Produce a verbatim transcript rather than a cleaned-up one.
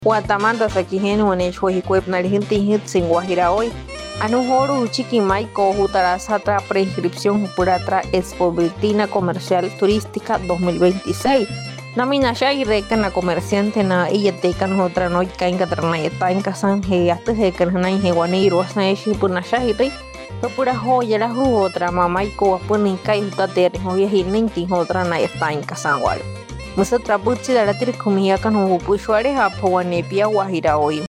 Guatamanta sakijenu anechhuehicuep narijintijit sin Guajira hoy. Anujoru chiquimay cojutarasatra prescripción puratra expobiltina comercial turística dos mil veintiséis. Naminasha y recana comerciante na iyatecan otra noy cainga tranayeta en casan he hasta he canana he guaniro hasta eshi punasha y rey. Pura joya la otra mamá y coapunica y tater hoy hinti otra nayeta en casan wal. Musa trapuchi de la tircomía can hupuchuare a Powanepia Guajira hoy.